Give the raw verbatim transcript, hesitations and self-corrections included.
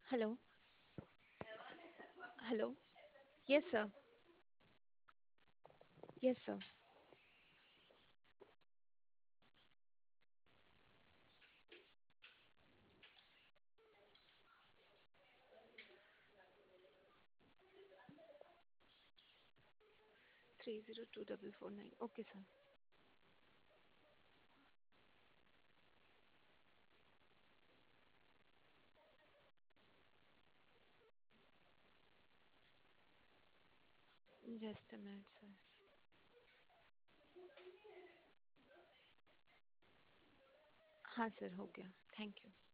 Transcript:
Hello. Hello. Yes, sir. Yes, sir. Three zero two double four nine. Okay, sir. Just a minute, sir. हाँ sir हो गया. Thank you.